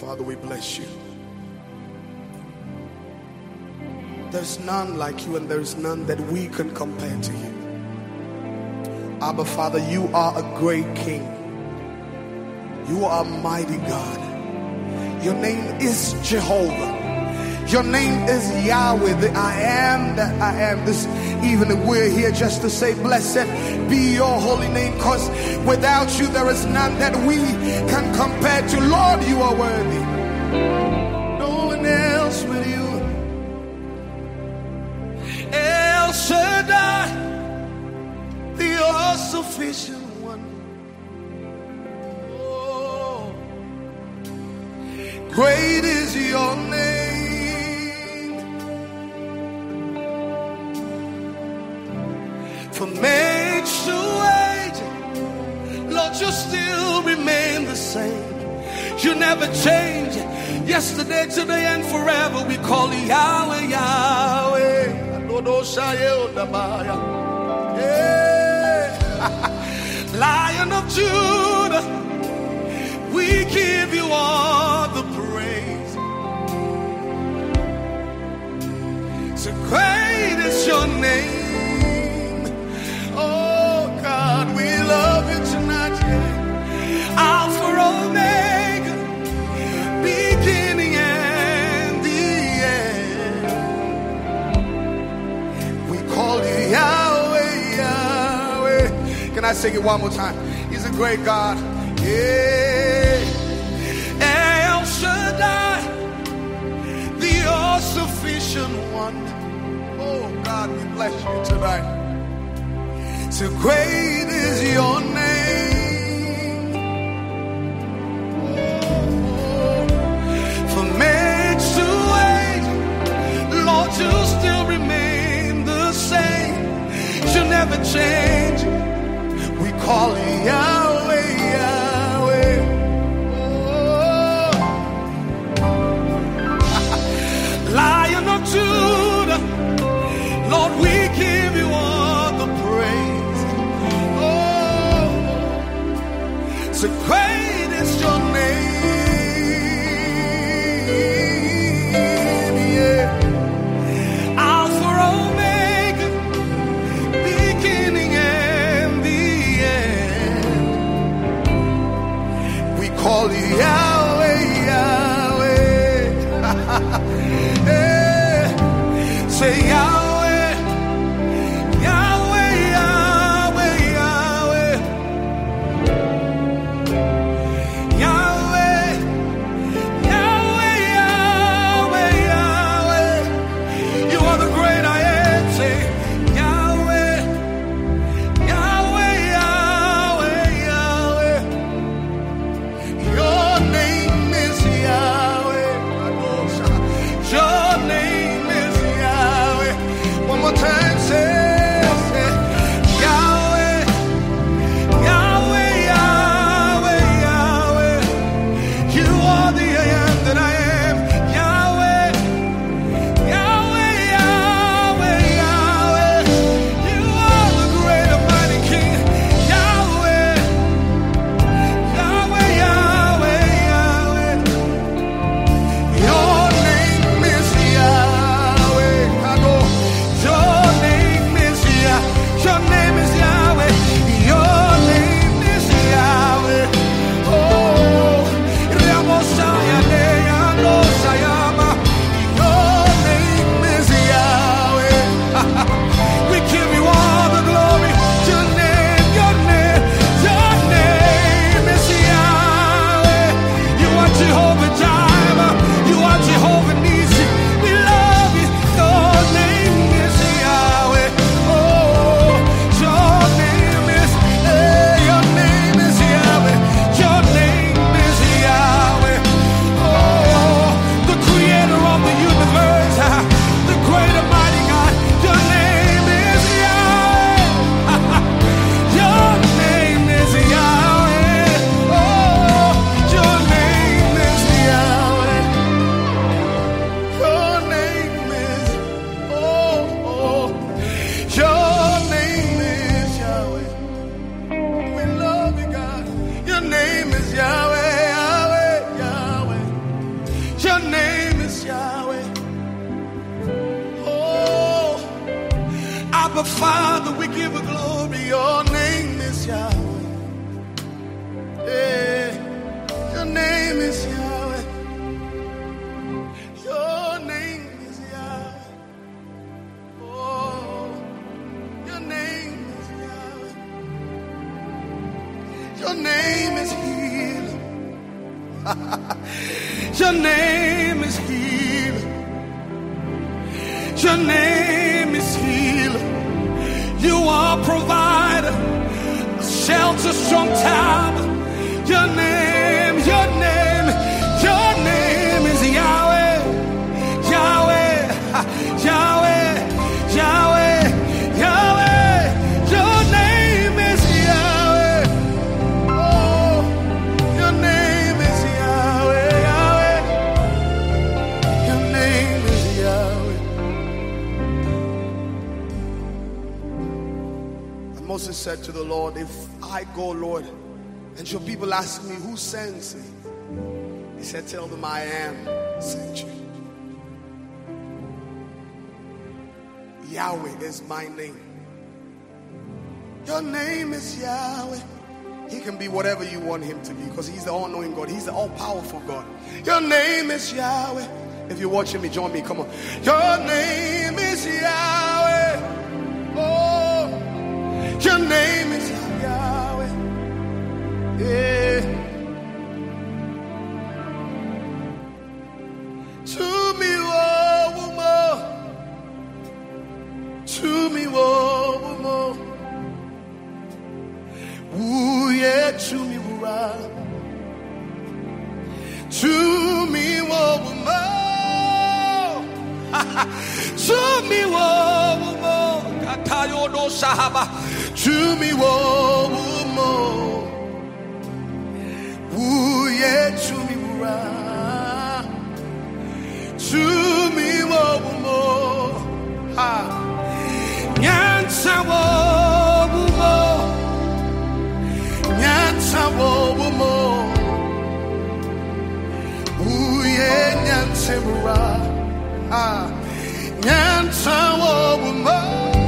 Father, we bless you. There's none like you, and there's none that we can compare to you. Abba, Father, you are a great King. You are a mighty God. Your name is Jehovah. Your name is Yahweh, the I am that I am. This evening we're here just to say, blessed be your holy name, because without you there is none that we can compare to. Lord, you are worthy. No one else but you. El Shaddai, the all-sufficient one. Oh, great is your name. From age to age, Lord, you still remain the same. You never change. Yesterday, today, and forever, we call you Yahweh, Yahweh. Yeah. Lion of Judah, we give you all the praise. So great is your name. Oh God, we love you tonight. Yeah. Alpha, Omega, beginning and the end. We call you Yahweh, Yahweh. Can I sing it one more time? He's a great God. Yeah. El Shaddai, the all-sufficient one. Oh God, we bless you tonight. So great is your name. Oh, from age to age, Lord, you still remain the same. You never change. We call you Yahweh, Yahweh. Oh. Lion of Judah, Lord, we give you all the praise. So great is your name, yeah. Alpha, Omega, beginning and the end. We call you Yahweh, Yahweh. Yeah. Say Yahweh. Your name Abba Father, we give you glory. Your name is Yahweh. Yeah. Your name is Yahweh. Your name is Yahweh. Oh, your name is Yahweh. Your name is healing. Your name is healing. Your name is healing. You are provider, a shelter, strong tower. Your name is Yahweh, Yahweh, Yahweh, Yahweh, Yahweh. Your name is Yahweh. Oh, your name is Yahweh, Yahweh. Your name is Yahweh. And Moses said to the Lord, if I go, Lord, and your people ask me, who sends me? He said, tell them I am sent you. Yahweh is my name. Your name is Yahweh. He can be whatever you want him to be because he's the all-knowing God. He's the all-powerful God. Your name is Yahweh. If you're watching me, join me. Come on. Your name is Yahweh. Oh, your name is Yahweh. Yeah. To me, woman. To me, woman. Ooh, yeah, to me, woman. To me, woman. To me, woman. Katayodo Sahaba. To me, woman. Ooh, yeah, to me, woman. To me, woman. Ha. Nyansa, woman. Nyansa, woman. Ooh, yeah, nyansa, woman. Ah, nyansa, woman.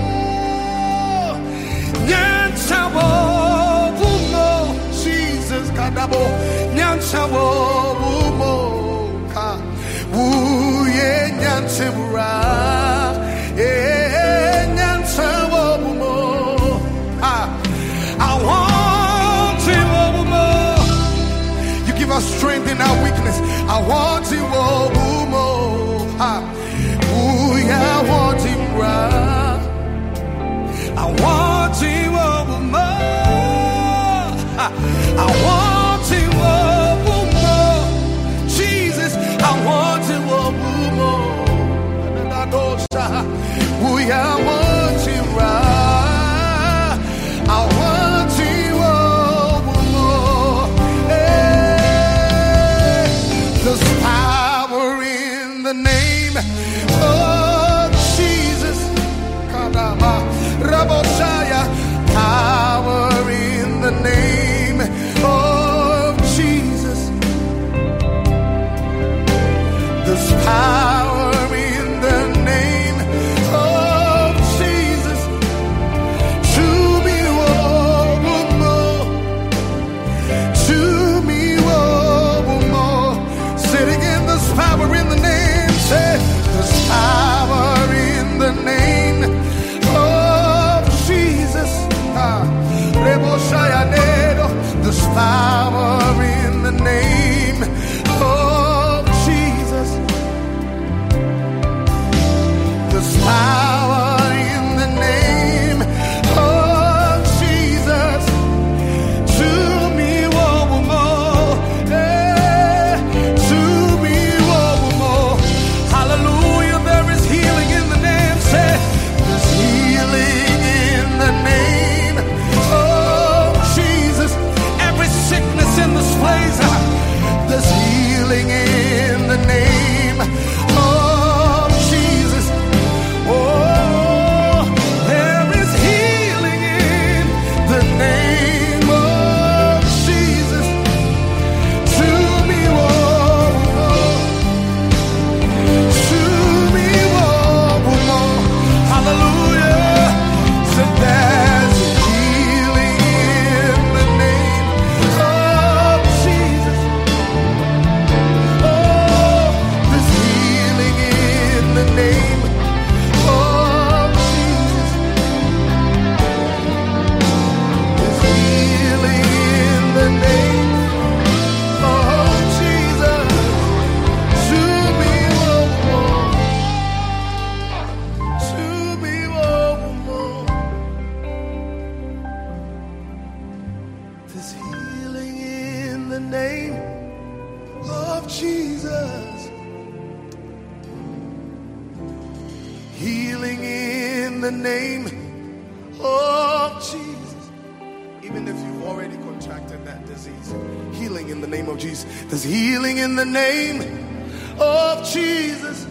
Nyansa, woman. Jesus, kadabo. Nyansa, woman. Ka. Ooh, yeah, nyansa, woman. Yeah, nyansa, woman. Ah, I want you, woman. You give us strength in our weakness. I want you, woman. Ah, ooh, yeah, I want you, woman. I want you, woman. I want you, woman. Jesus, I want you, woman. Ooh, yeah, I want you, woman. I want you, woman. Hey, there's power in the name of Jesus. Power in the name of Jesus. There's power in the name of Jesus. To me, woman. To me, woman. Say it again. There's power in the name. Say, there's power in the name of Jesus. There's power in the name of Jesus. There's power in the name of Jesus. To me, woman. To me, woman. the name of Jesus. Even if you've already contracted that disease, healing in the name of Jesus. There's healing in the name of Jesus.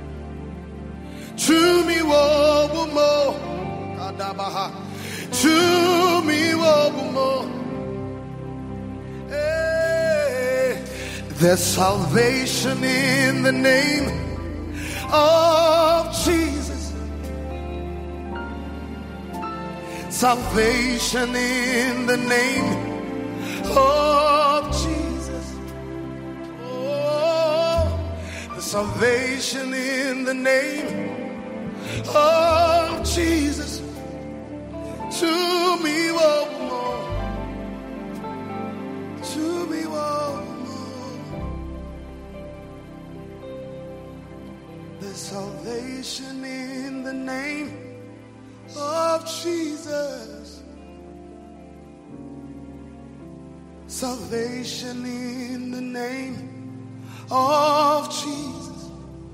To me, wobumo, kadabaha. To me, wobumo. There's salvation in the name of Jesus. Salvation in the name of Jesus. Oh, the salvation in the name of Jesus. To me, oh, more. To me, oh, more. There's salvation in the name of Jesus. Salvation in the name of Jesus.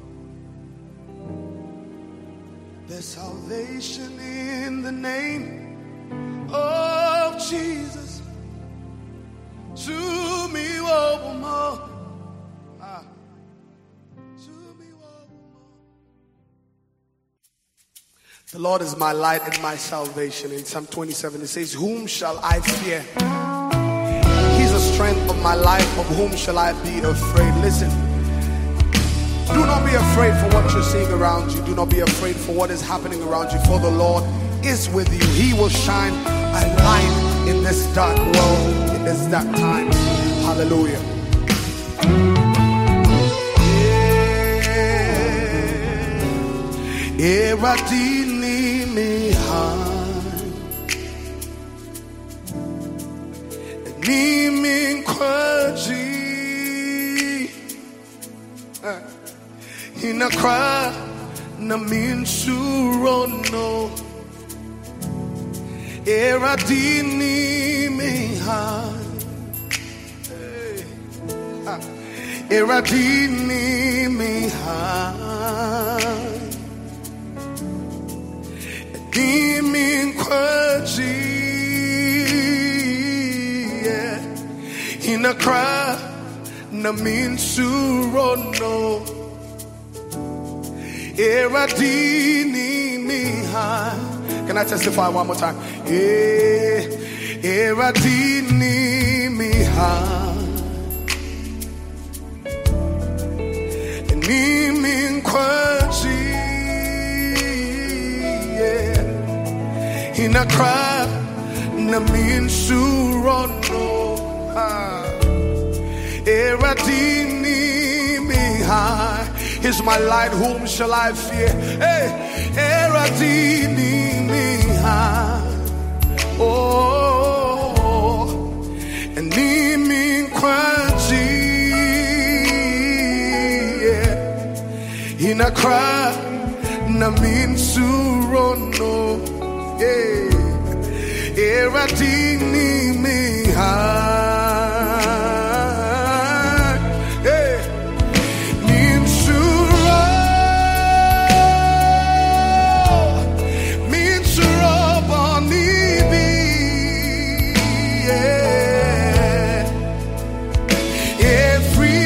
There's salvation in the name of Jesus. To me, oh, more. The Lord is my light and my salvation. In Psalm 27 it says, whom shall I fear? He's the strength of my life. Of whom shall I be afraid? Listen, do not be afraid for what you're seeing around you. Do not be afraid for what is happening around you. For the Lord is with you. He will shine a light in this dark world, in this dark time. Hallelujah. Eradini mihai Nimin kwaji Hinakra na min surono Eradini mihai Eradini mihai Nimin kwaji Hinakra na min surono Eradini mihai. Can I testify one more time? Eradini mihai Nimin kwaji Hinakra na min surono Eradini mihai. He's my light, whom shall I fear? Hey, Eradini mihai. Oh, and Nimin kwaji Hinakra na min surono. Eradini mihai. Min suro, min suro bonibi. Every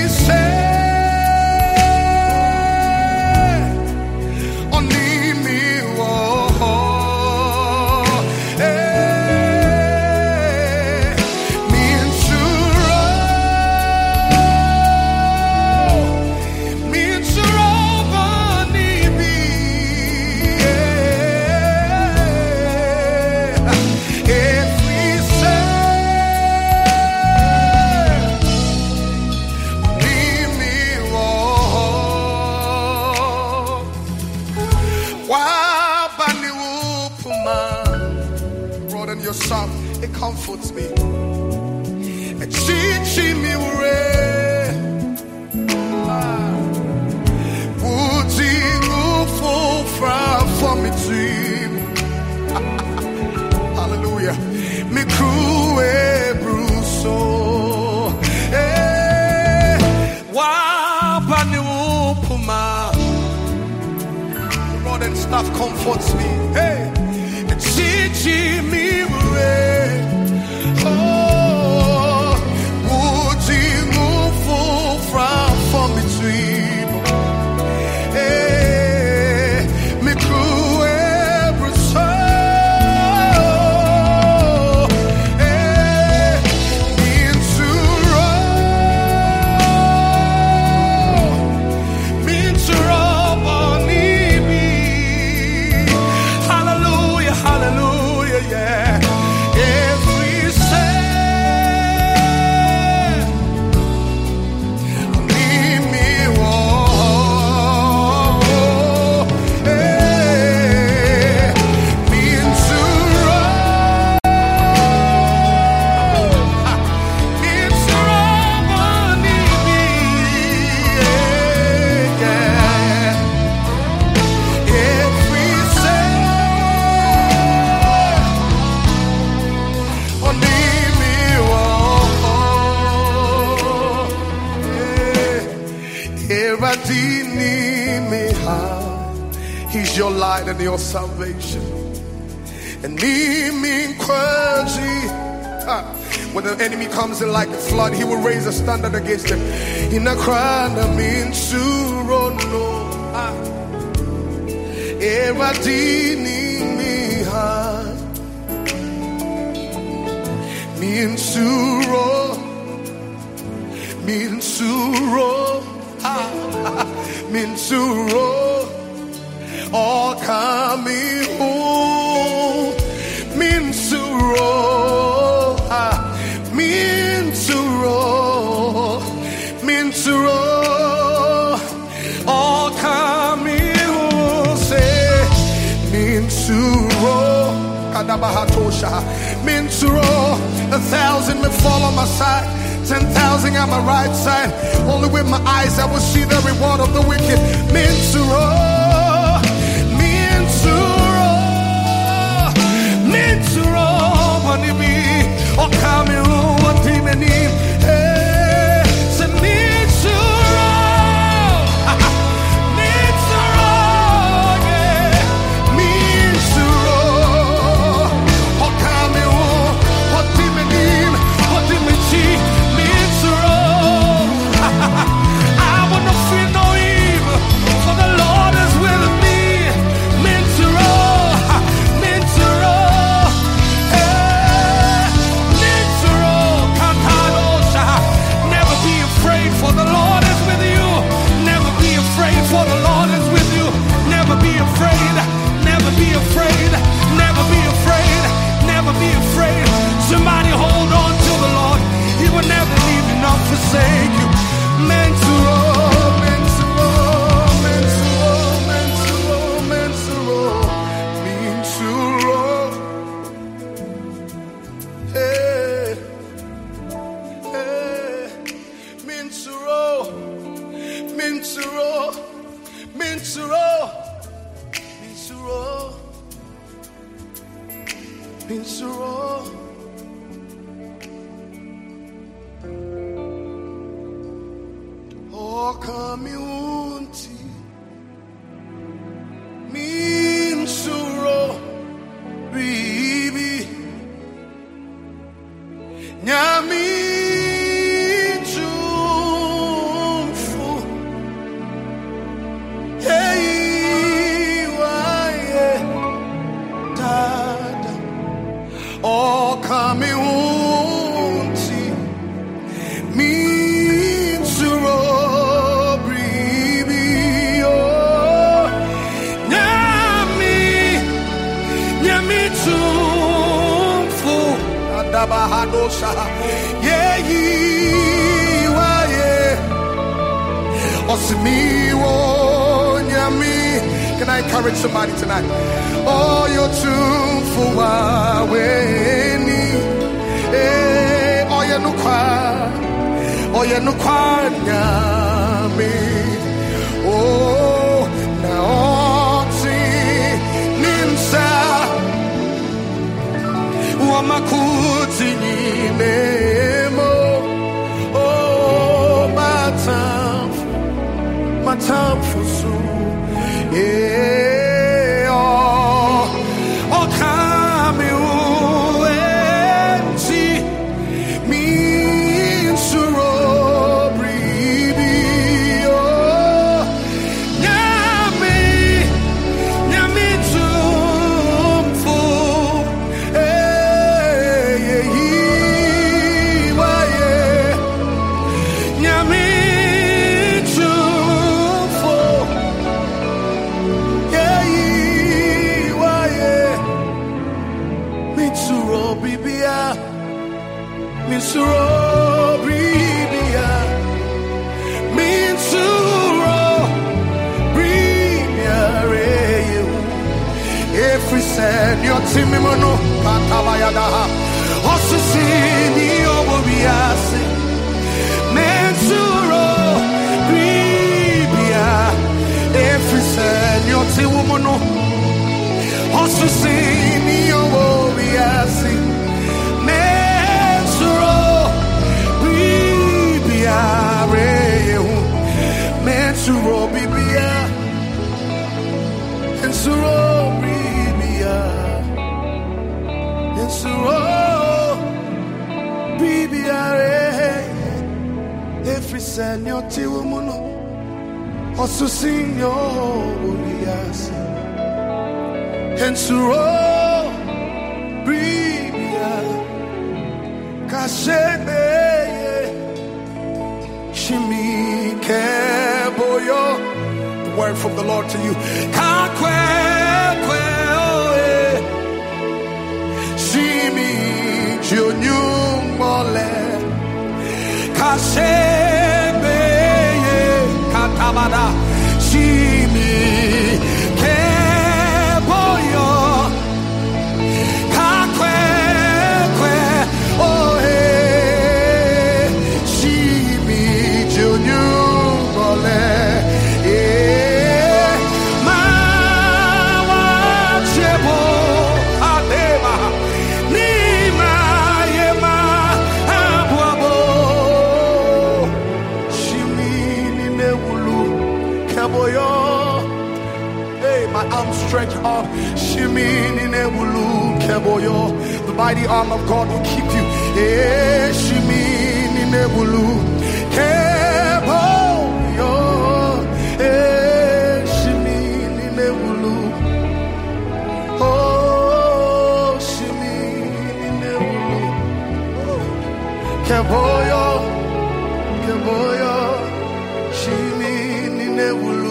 say on me. Broaden your song, it comforts me. Chichi mi ure, Wuti ufo fra for me team. Hallelujah. Mi kruwe bruso, wa pani upuma. and stuff comforts me. Hey, it's teaching me way. Oh, would you move from between? Hey, me crew every soul. Hey, into hallelujah, yeah. Every say, leave me oh, hey, me into He's your light and your salvation. And when the enemy comes in like a flood, he will raise a standard against them. In a crown, I mean to run no. All coming home, all coming home, say, Minturo, 1,000 may fall on my side, 10,000 on my right side. Only with my eyes I will see the reward of the wicked. Minturo. Oh, come in, what team and need? Hey, so need to roll, yeah, means to roll. Oh, come in, what team and need? What team and see? Means to roll. I will not fear no evil, for the Lord is with me. Means to roll, means to roll. For the Lord is with you. Never be afraid, for the Lord is with you. Never be afraid, never be afraid, never be afraid, never be afraid. Somebody hold on to the Lord. He will never leave you nor forsake you. Oh, community Minsuro Bibi Nyami Jumfu Hey Waye Dada Oh, community Minsuro yeah, can I encourage somebody tonight? Oh, you're too for oh, you're no oh, now Ninsa Wamakuti Nemo oh my time for so yeah said, your Timimono, Patabayada, Osusini, Obobiasi, Mensuro, Bribia, every said, your Tiwomono, Osusini, Obobiasi, Mensuro, Bribia, Mensuro, Bribia, Mensuro, Bribia, Mensuro, Bribia, every senior Tiwomono, also senior, yes, Mensuro, Bribia, Kashebe, Shimi, Keboyo. Word from the Lord to you. Shimi Junior Mole Kasebe Katabada Shimi Keboyo Kakwe Shimi Junior Mole Stretch up, Shimin in Ebulu, Keboyo. The mighty arm of God will keep you. Shimin in Ebulu, Keboyo. Shimin in Ebulu. Oh, Shimin in Ebulu. Keboyo, Keboyo. Shimin in Ebulu.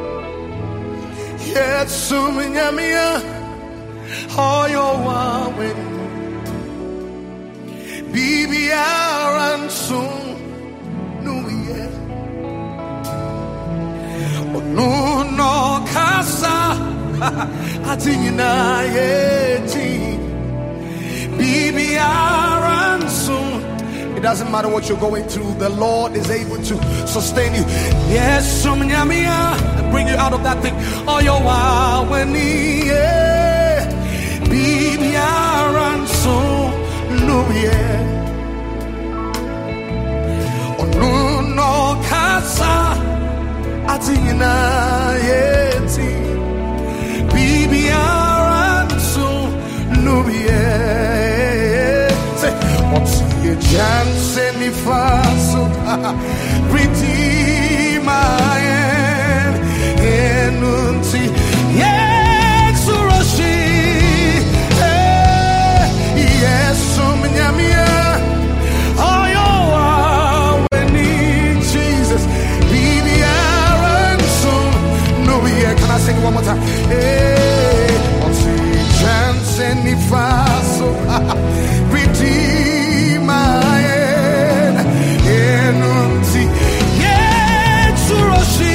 Suminyamia, Hoyo Wawen, Bibiar and soon, Nuye, no Casa, Atina Yeti, Bibiar and soon. It doesn't matter what you're going through, the Lord is able to sustain you. Yes, Suminyamia, bring you out of that thing. Oh, your wow, when he be around so no, yeah. Oh, no, casa, Atina, yeti, be around so no, yeah. Say, what's your chance? Any faso, redeemer. Enunti, yes, Uroshi, yes, Suminyamia, oh, you when Jesus, be the Aaron, so no, yeah, can I sing it one more time? What's the chance any faso, redeemer, Enunti, yes, Uroshi.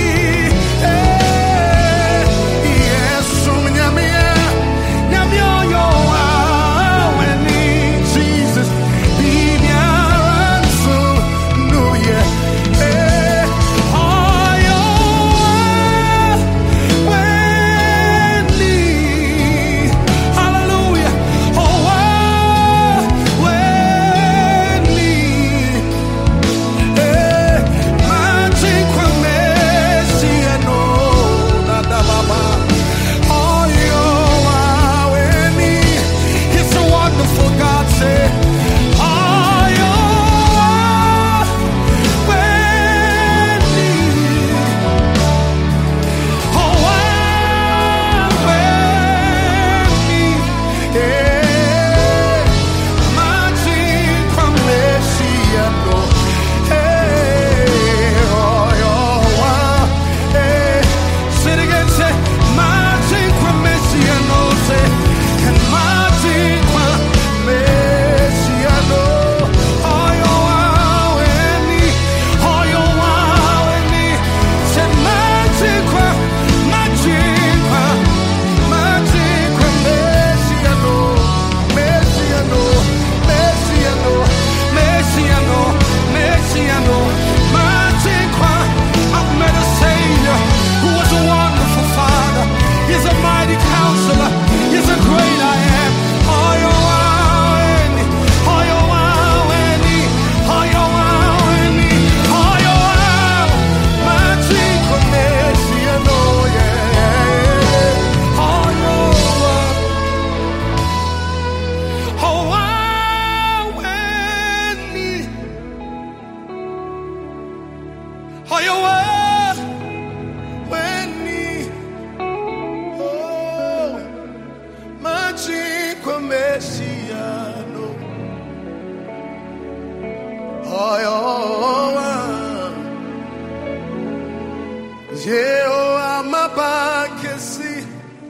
Yeo amabakesi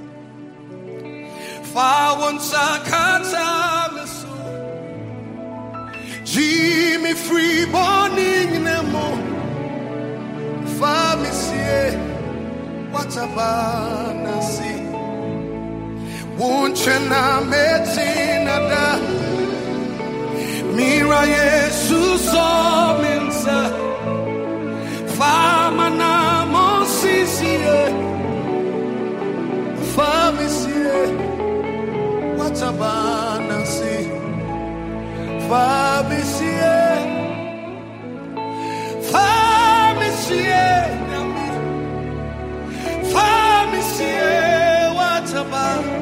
fa wonsa kata meso Jimmy free morning nemo fa misie watabana si wunchena metina da Mira Jesus omensa Fama na monsisie Famisie Watabana si Famisie Famisie Famisie Watabana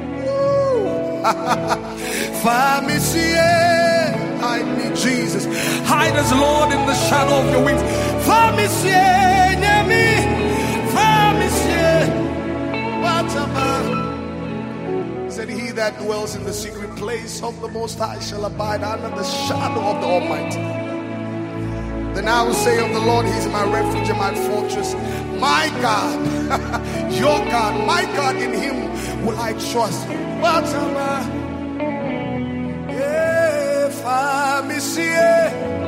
Famisie Hide me, Jesus. Hide us, Lord, in the shadow of your wings. Famisie, Nyami. Famisie. Watama. Said he that dwells in the secret place of the Most High shall abide under the shadow of the Almighty. Then I will say of the Lord, He is my refuge and my fortress. My God, your God, my God, in Him will I trust. Watama. Famisie,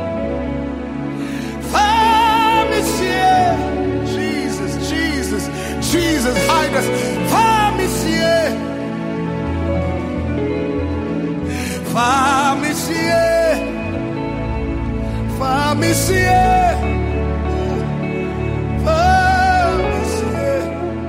Famisie, Jesus, Jesus, Jesus, hide us. Famisie, Famisie, Famisie, Famisie.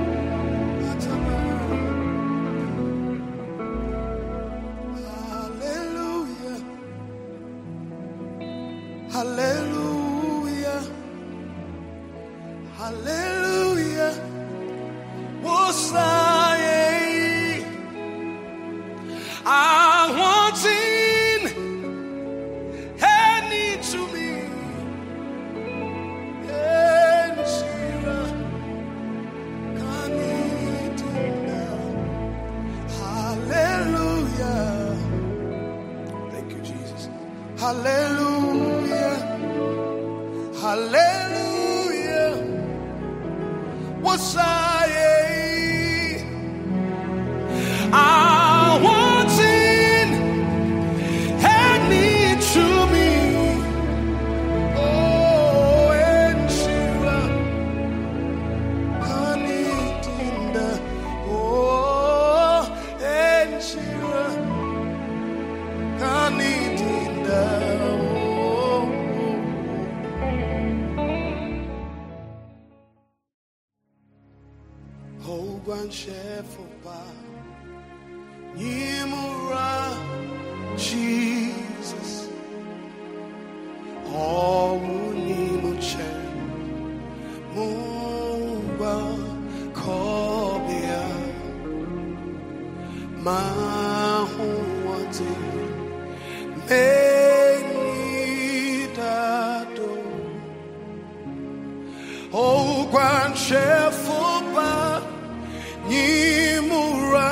Hallelujah, hallelujah, Wosaye, I want in any to me, and Shira, hallelujah, thank you, Jesus, hallelujah. Hallelujah. What's I want in and need to me. Oh, and Shira, I need in the oh, and Shira, I need in the One chef oba Yimura Jesus all Nimuche Muba Kobia Mahuati Menidado Oh One chef oba Nimura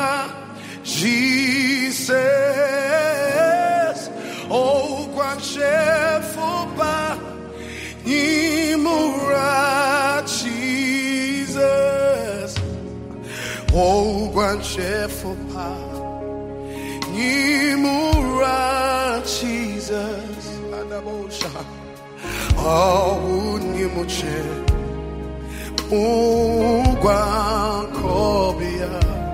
Jesus Oh Gwanshefoba Nimura Jesus Oh Gwanshefoba Nimura Jesus Adabosha Oh Nimuche Ugwankobia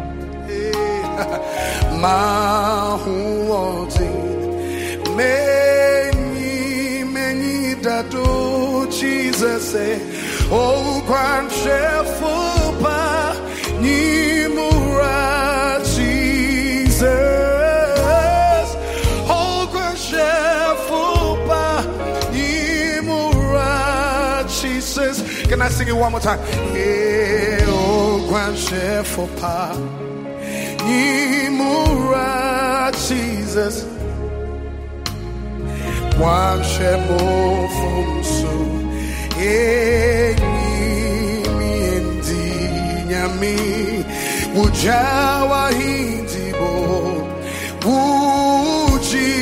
Mahuotin Many dadu Jesus say Ugwanshefoba Nimura Jesus Ugwanshefoba Nimura Jesus. Can I sing it one more time? Yeah, oh, Grand Chef for Pa, Nimura Jesus, One Chef from so, yeah, me and Nyami, Wujawa Hindibo, Wuji.